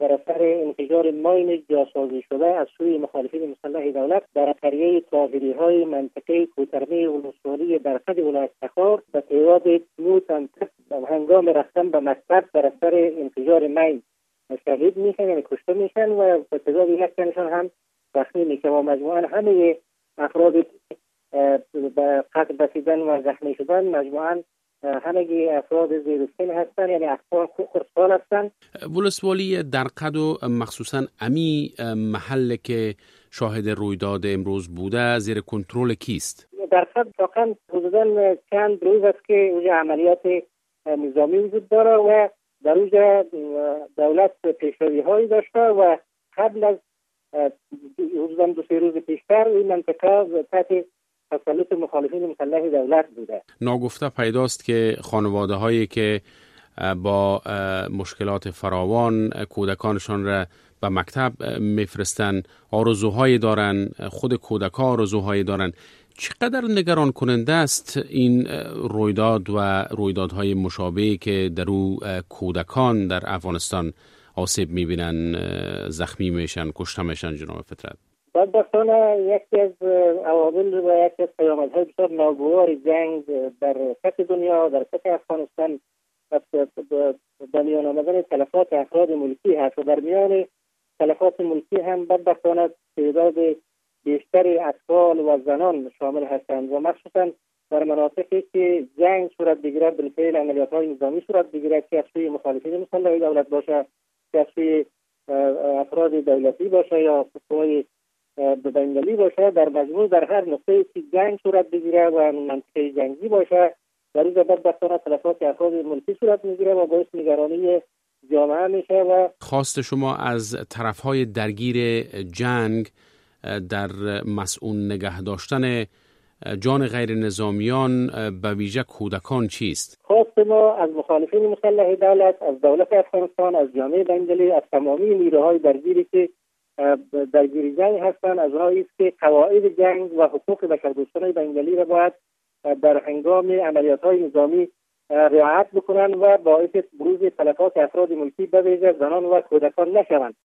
در اثر انفجار ماین جاسازی شده از سوی مخالفین مسلح دولت در قریه طاهری‌های منطقه کوترمه ولسوالی برخد ولایت تخار به تعداد 9 تن هنگام رفتن به مکتب در اثر انفجار ماین شهید میشن، یعنی کشته میشن و به تعداد 1 تنشان هم زخمی میشه و مجموعاً همه افراد به قتل رسیدن و زخمی شدن مجموعاً همگی افراد زیر سن هستند، یعنی افراد خردسال هستند. ولسوالی درقد و مخصوصاً امی محل که شاهد رویداد امروز بوده زیر کنترل کیست؟ درقد واقعا حدوداً چند روز است که اونجا عملیات نظامی وجود داره و در اونجا دولت پیشروی‌هایی داشته و قبل از حدوداً 2-3 روز پیشتر این منطقه تحت تسلط مخالفین مسلح دولت بوده. ناگفته پیداست که خانواده هایی که با مشکلات فراوان کودکانشان را به مکتب میفرستن آرزوهایی دارن، خود کودکان آرزوهایی دارن. چقدر نگران کننده است این رویداد و رویدادهای مشابهی که در او کودکان در افغانستان آسیب میبینن، زخمی میشن، کشته میشن جناب فطرت؟ بدبختانه یکی از عوامل و یکی از پیامدهای بسیار ناگوار جنگ در سطح دنیا، در سطح افغانستان در میان آمدن تلفات افراد ملکی هست و در میان تلفات ملکی هم بدبختانه تعداد بیشتری اطفال و زنان شامل هستند و مخصوصا در مناطقی که جنگ صورت بگیرد بالفعل عملیات‌های نظامی صورت بگیرد که از سوی مخالفین مسلح دولت باشه، که از سوی افراد دولتی باشه یا قوای بنگالی باشه، در مجموع در هر نقطه‌ای که جنگ صورت بگیره و منطقه جنگی باشه در این بدبختانه تلفات افراد ملکی صورت میگیره و باعث نگرانی جامعه میشه. و خواست شما از طرفهای درگیر جنگ در مسئول نگه داشتن جان غیر نظامیان به ویژه کودکان چیست؟ خواست ما از مخالفین مسلح دولت، از دولت افغانستان، از جامعه بین‌المللی، از تمامی نیروهای درگیری که درگیر جنگ هستند، از اونهایی است که قواعد جنگ و حقوق بشردوستانه بین‌المللی را باید در هنگام عملیات‌های نظامی رعایت بکنند و باعث بروز تلفات افراد ملکی به ویژه زنان و کودکان نشوند.